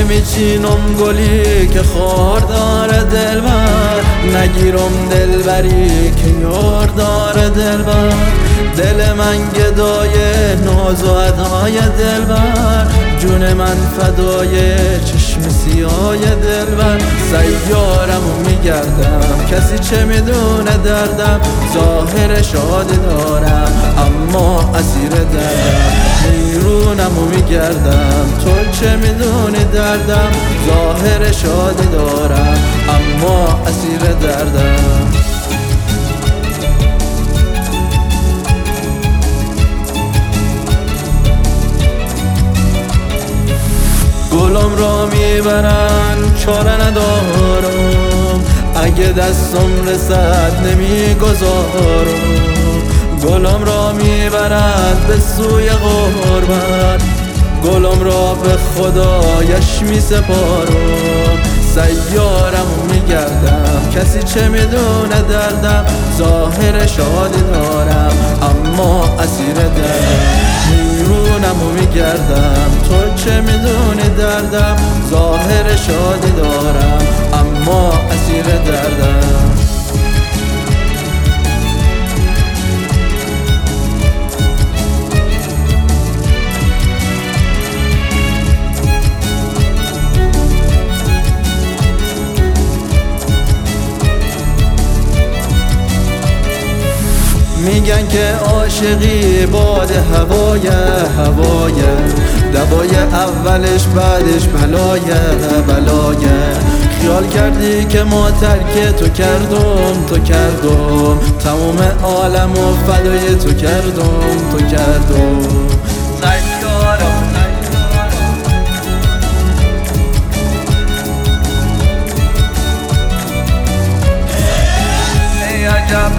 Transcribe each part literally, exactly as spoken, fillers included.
نمیچینم گلی که خار داره دلبر، نگیرم دلبری که یار داره دلبر. دل من گدای ناز و ادای دلبر، جون من فدای چشم سیای دلبر. سیارمو میگردم کسی چه میدونه دردم، ظاهر شادی دارم اما اسیر دردم. بیرونمو میگردم تو چه میدونی دردم، ظاهر شادی دارم اما اسیر دردم. گلم را میبرن چاره ندارم، اگه دستم رسد نمیگذارم. گلم را میبرد به سوی غربت، گلم را به خدایش میسپارم. سیارمو میگردم کسی چه میدونه دردم، ظاهر شادی دارم اما اسیر دردم. بیرونمو میگردم تو چه میدونی دردم، ظاهر شادی دارم اما اسیر دردم. میگن که عاشقی باد هوای هوای، دوای اولش بعدش بلای بلای. خیال کردی که ما ترک تو کردم تو کردم، تمام عالمو فدای تو کردم تو کردم. سیارم ای عجب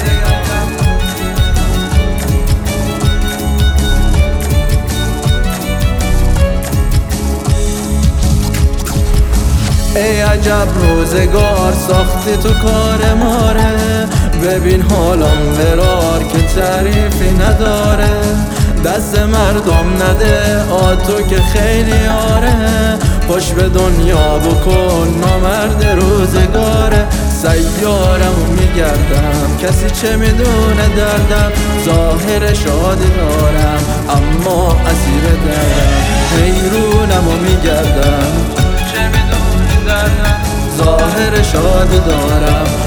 ای عجب روزگار ساختی تو کار ماره، ببین حالم برار که تعریفی نداره. دست مردم نده آتو که خیلی آره، خوش به دنیا بکن نامرد روزگاره. سیارمو میگردم کسی چه میدونه دردم، ظاهر شادی دارم اما اسیر دردم. حیرونمو میگردم ظاهر شادی دارم